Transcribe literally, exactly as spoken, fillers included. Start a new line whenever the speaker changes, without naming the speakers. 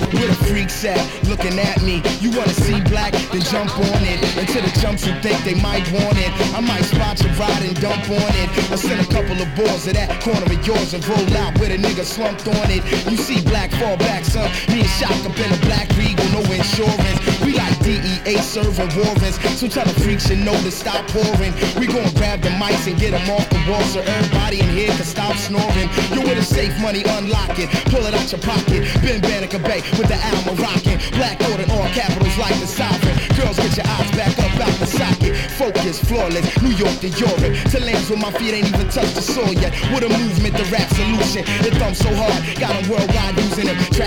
Where the freaks at, looking at me. You wanna see black, then jump on it. Into the jumps you think they might want it. I might spot your ride and dump on it. I send a couple of balls to that corner of yours and roll out with a nigga slumped on it. You see black fall back, son. Me and Shock up in a black Regal, no insurance. We like D E A serving warrants. So tell the freaks you know to stop pouring. We gon' grab the mics and get them off the wall so everybody in here can stop snoring. You with a safe money, unlock it. Pull it out your pocket. Ben Banneker Bay with the Alma rockin'. Black order, all capitals like the sovereign. Girls, get your eyes back up out the socket. Focus, flawless, New York to Europe. To lands where my feet ain't even touched the soil yet. With a movement, the rap solution. It thumps so hard, got them worldwide using them. Trap